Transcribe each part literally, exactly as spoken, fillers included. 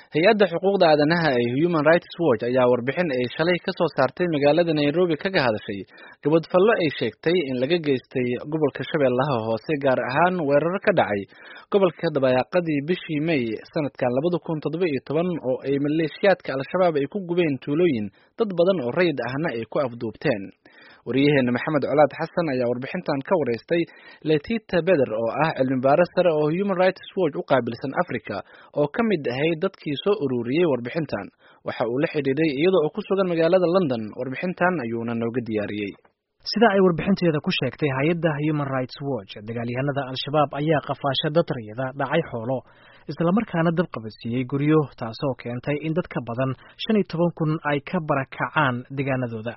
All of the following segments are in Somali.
hay-adda xuquuqda aadanaha ee Human Rights Watch ayaa warbixin ay shalay ka soo saartay magaalada Nairobi kaga hadashay gabadfallo ay sheegtay in laga geystay gobolka Shabeellaha Hoose gaar ahaan weerar ka dhacay gobolka dabayaaqadii bishii May sanadkan labada kun toddoba iyo toban oo ay maleeshiyaadka Al-Shabaab ay ku gubeen tuulooyin dad badan oo rayid ahna ay ku afduubteen. wariyaheena Maxamed Colaad Xasan ayaa warbixintan ka wareystay Letita Beder oo ah cilmi baaris sare oo Human Rights Watch u qaabilsan Afrika oo ka mid ahay dadkii soo ururiyay warbixintan. Waxa uu la xiriiray iyadoo uu ku sugan magaalada London. Warbixintan ayuuna nooga diyaariyay. sida ay warbixinteeda ku sheegtay hay'adda Human Rights Watch, dagaalyahanada Al-Shabaab ayaa qafaasho dad rayida dhacay xoolo isla markaana dab qabadsiiyay guryo, taasoo keentay in dad ka badan shan iyo toban kun ay ka barakacaan deegaanadooda.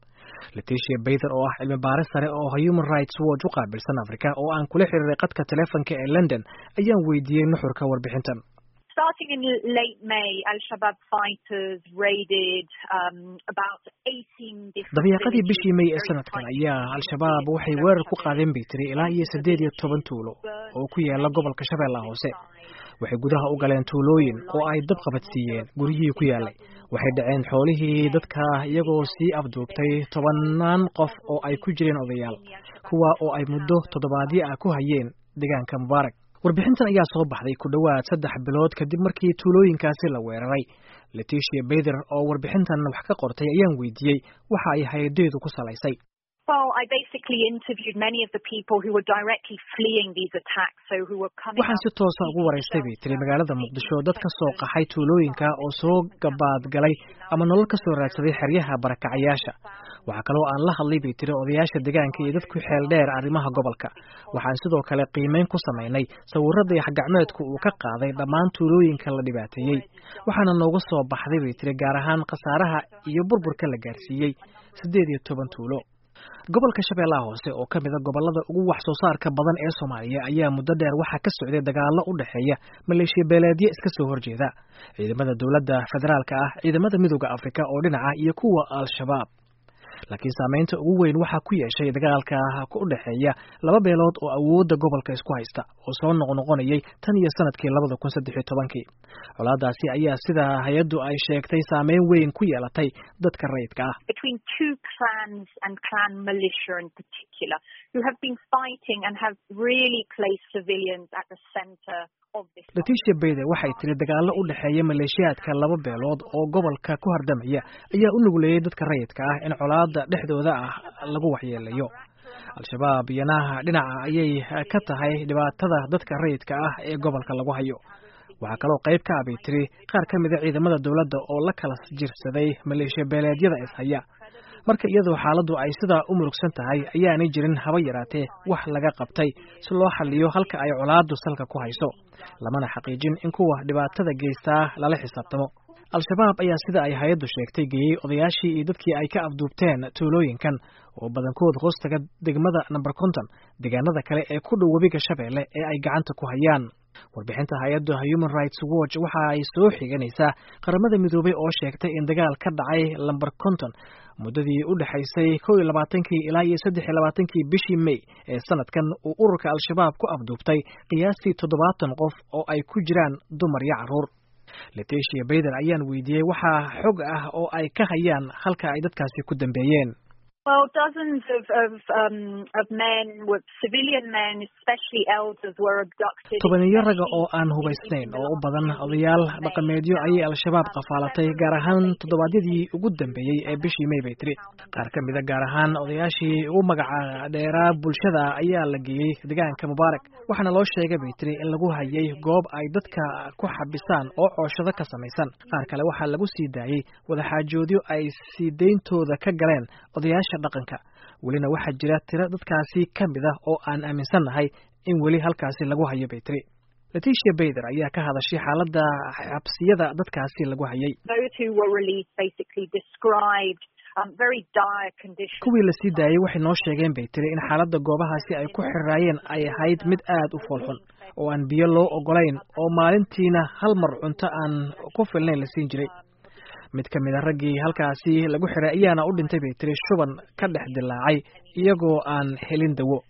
Letitia Beder oo ah cilmi baaris sare oo Human Rights Watch u qaabilsan Afrika oo aan kula xiriiray qadka telefoonka ee London ayaan weydiiyay nuxurka warbixintan. Starting in late May, Al-Shabaab fighters raided um, about eighteen different dabayaaqadii bishii May ee sanadkan ayaa Al-Shabaab waxay weerar ku qaadeen Baytiri ilaa iyo siddeed iyo toban tuulo oo ku yaala gobolka Shabeellaha Hoose. waxay gudaha u galeen tuulooyin oo ay dab qabadsiiyeen guryihii ku yaalay. waxay dhaceen xoolihii dadka iyagoo sii afduubtay tobanaan qof oo ay ku jireen odayaal, kuwa oo ay muddo toddobaadyo ah ku hayeen deegaanka Mubaarak. warbixintan ayaa soo baxday ku dhowaad saddex bilood kadib markii tuulooyinkaasi la weeraray. Letitia Beder oo warbixintan wax ka qortay ayaan weydiiyey waxa ay hay'adeedu ku salaysay. Well, I basically interviewed many of the people who were directly fleeing these attacks, so who were coming. Waxaan si toos ah ugu wareystay Baytiri magaalada Muqdisho dad ka soo qaxay tuulooyinka oo soo gabaad galay ama nolol ka soo raadsaday xeryaha barakacayaasha. waxa kale oo aan la hadlay Baytiri odayaasha deegaanka iyo dadku xeel dheer arrimaha gobolka. waxaan sidoo kale qiimeyn ku sameynay sawirrada xagacmeedku uu ka qaaday dhammaan tuulooyinka la dhibaateeyay. waxaana nooga soo baxday Baytiri gaar ahaan khasaaraha iyo burburka la gaarsiiyay siddeed iyo toban tuulo. gobolka Shabeellaha Hoose oo ka mid ah gobolada ugu wax soo saarka badan ee Soomaaliya ayaa muddo dheer waxa ka socday dagaallo u dhaxeeya maleeshiya beeleedyo iska soo horjeeda, ciidamada dawladda federaalka ah, ciidamada midowga Afrika oo dhinaca iyo kuwa Al-Shabaab. laakiin saameynta ugu weyn waxa ku yeeshay dagaalka u dhaxeeya laba beelood oo awoodda gobolka isku haysta oo soo noqnoqonayay tan iyo sanadkii labada kun saddex iyo tobankii. colaadaasi ayaa sida hay'addu ay sheegtay saameyn weyn ku yeelatay dadka rayidka ah. Between two clans and clan militia in particular who have been fighting and have really placed civilians at the center of this. Letitia Beder waxay tiri dagaallo u dhaxeeya maleeshiyaadka laba beelood oo gobolka ku hardamaya ayaa u nuguleeyay dadka rayidka ah in colaada dhexdooda ah lagu waxyeelayo. Al-Shabaab iyana dhinaca ayay ka tahay dhibaatada dadka rayidka ah ee gobolka lagu hayo. waxa kale oo qayb ka ah Baytiri qaar ka mid ah ciidamada dawladda oo la kala jirsaday maleeshiya beeleedyada is haya. marka iyadoo xaaladdu ay sidaa u murugsan tahay ayaanay jirin haba yaraatee wax laga qabtay si loo xalliyo halka ay colaaddu salka ku hayso, lamana xaqiijin in kuwa dhibaatada geystaa lala xisaabtamo. Al-Shabaab ayaa sida ay hay'addu sheegtay geeyay odayaashii iyo dadkii ay ka afduubteen tuulooyinkan oo badankood hoostaga degmada number konton, deegaanada kale ee ku dhow webiga Shabeelle ee ay gacanta ku hayaan. warbixinta hay'adda Human Rights Watch waxa ay soo xiganaysaa qaramada midoobay oo sheegtay in dagaal ka dhacay number konton muddadii u dhaxaysay kow iyo labaatankii ilaa iyo saddex iyo labaatankii bishii May ee sanadkan uu ururka Al-Shabaab ku afduubtay qiyaastii toddobaatan qof oo ay ku jiraan dumar iyo carruur. Letitia Beder ayaan weydiiyey waxa xog ah oo ay ka hayaan halka ay dadkaasi ku dambeeyeen. Well, dozens of of um of men, with civilian men, especially elders, were abducted. Tobaniyo raga oo aan hubaysnayn oo u badan odayaal dhaqameedyo ayay Al-Shabaab qafaalatay gaar ahaan toddobaadyadii ugu dambeeyay ee bishii May Baytiri. qaar ka mid ah gaar ahaan odayaashii ugu magaca dheeraa bulshada ayaa la geeyay deegaanka Mubaarak. waxaana loo sheegay Baytiri in lagu hayay goob ay dadka ku xabisaan oo cooshado ka samaysan. qaar kale waxaa lagu sii daayay wadaxaajoodyo ay sii deyntooda ka galeen odayaasha dhaqanka. welina waxaa jira tiro dadkaasi ka mid ah oo aan aaminsanahay in weli halkaasi lagu hayo Baytiri. Letitia Beder ayaa ka hadashay xaaladda xabsiyada dadkaasi lagu hayay. Those who were released basically described um very dire conditions. kuwii la sii daayay waxay noo sheegeen Baytiri in xaaladda goobahaasi ay ku xiraayeen ay ahayd mid aad u foolxun oo aan biyo loo ogolayn oo maalintiina hal mar cunto aan ku filnayn la siin jiray. mid ka mid ah raggii halkaasi lagu xiray ayaana u dhintay Baytiri shuban ka dhex dilaacay iyagoo aan helin dawo.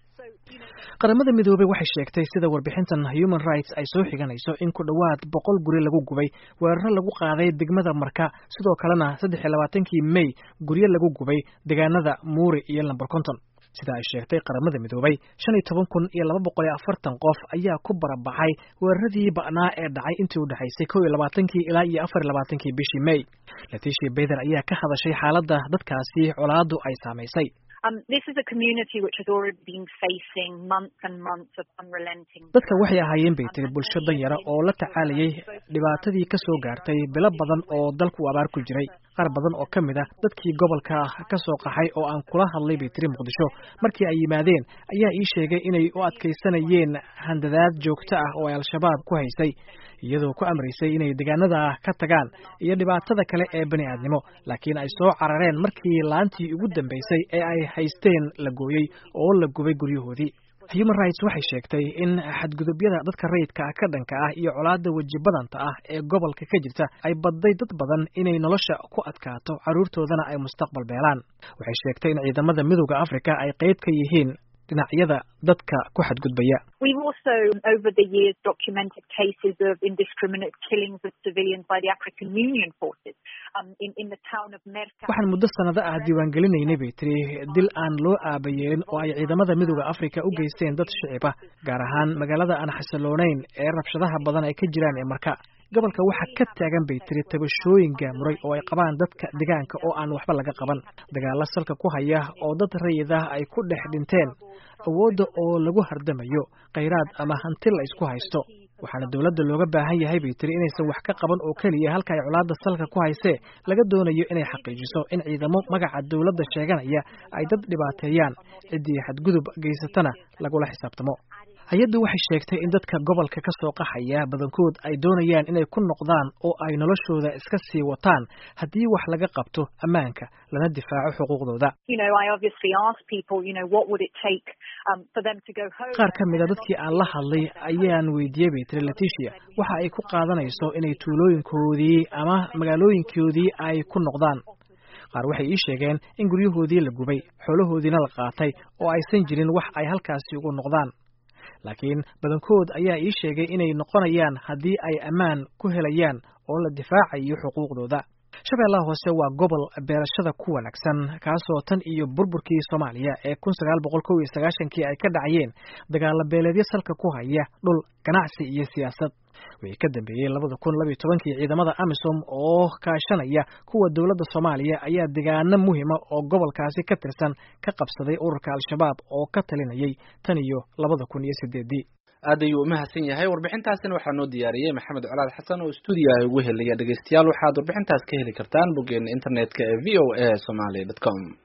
qaramada midoobay waxay sheegtay sida warbixintan Human Rights ay soo xiganayso in ku dhawaad boqol guri lagu gubay weeraro lagu qaaday degmada Marka sidoo kalena saddex iyo labaatankii May guryo lagu gubay deegaanada Muuri iyo Lambar konton sida ay sheegtay qaramada midoobay shan iyo toban kun iyo laba boqol iyo afartan qof ayaa ku barabaxay weeraradii ba'naa ee dhacay intii u dhaxaysay kow iyo labaatankii ilaa iyo afar iyo labaatankii bishii May. Letitia Bader ayaa ka hadashay xaaladda dadkaasi colaadu ay saameysay. Um, this is a community which has already been facing months and months of unrelenting. Dadka waxay ahaayeen bay tiri bulsho danyara oo la tacaalayay dhibaatadii ka soo gaartay bilo badan oo dalku abaar ku jiray. Qaar badan oo ka mid ah dadkii gobolka ka soo qaxay oo aan kula hadlay bay tiri Muqdisho markii ay yimaadeen ayaa ii sheegay inay u adkaysanayeen handadaad joogto ah oo ay Al-Shabaab ku haysay iyadoo ku amraysay inay deegaanada ka tagaan iyo dhibaatada kale ee bani'aadnimo laakiin ay soo carareen markii laantii ugu dambeysay ee ay haysteen la gooyay oo la gubay guryahoodii. Human Rights waxay sheegtay in xadgudubyada dadka rayidka ah ka dhanka ah iyo colaadda weji badanta ah ee gobolka ka jirta ay badday dad badan inay nolosha ku adkaato caruurtoodana ay mustaqbal beelaan. Waxay sheegtay in ciidamada Midowga Afrika ay qayb ka yihiin dhinacyada dadka ku xadgudbaya. We've also over the years documented cases of indiscriminate killings of civilians by the African Union forces um, in, in the town of Merka. Waxaan muddo sanado ah diiwaangelinaynay bay tiri dil aan loo aabayeelin oo ay ciidamada Midowga Afrika u geysteen dad shicib ah gaar ahaan magaalada aan xasiloonayn ee rabshadaha badan ay ka jiraan ee Marka. gobolka waxa ka taagan bay tiri tabashooyin gaamuray oo ay qabaan dadka deegaanka oo aan waxba laga qaban dagaalo salka ku haya oo dad rayid ah ay ku dhex dhinteen awoodda oo lagu hardamayo kheyraad ama hanti la isku haysto waxaana dawladda looga baahan yahay bay tiri inaysan wax ka qaban oo kaliya halka ay colaadda salka ku haysee laga doonayo inay xaqiijiso in ciidamo magaca dawladda sheeganaya ay dad dhibaateeyaan cidii xadgudub geysatana lagula xisaabtamo. Hay'addu waxay sheegtay in dadka gobolka ka soo qaxaya badankood ay doonayaan inay ku noqdaan oo ay noloshooda iska sii wataan haddii wax laga qabto ammaanka lana difaaco xuquuqdooda. You know, I obviously ask people, you know, what would it take um, for them to go home? Qaar ka mid ah dadkii aan la hadlay ayaan weydiiyay bay tiri Letitia waxa ay ku qaadanayso inay tuulooyinkoodii ama magaalooyinkoodii ay ku noqdaan. qaar waxay ii sheegeen in guryahoodii la gubay xoolahoodiina la qaatay oo aysan jirin wax ay halkaasi ugu noqdaan. laakiin badankood ayaa ii sheegay inay noqonayaan haddii ay ammaan ku helayaan oo la difaacayo xuquuqdooda. Shabeellaha Hoose waa gobol beerashada ku wanaagsan kaasoo tan iyo burburkii Soomaaliya ee kun sagaal boqol kow iyo sagaashan-kii ay ka dhacayeen dagaalo beeleedyo salka ku haya dhul ganacsi iyo siyaasad. wixii ka dambeeyay labada kun laba iyo toban-kii ciidamada AMISOM oo kaashanaya kuwa dawladda Soomaaliya ayaa deegaano muhiima oo gobolkaasi ka tirsan ka qabsaday ururka Al-Shabaab oo ka talinayay tan iyo labada kun iyo siddeed. aad ayuu u mahadsan yahay warbixintaasina waxaa noo diyaariyey Maxamed Colaad Xasan oo stuudiyaha ugu helaya dhageystayaal waxaad warbixintaas ka heli kartaan boggeena internetka ee v o a somali dot com.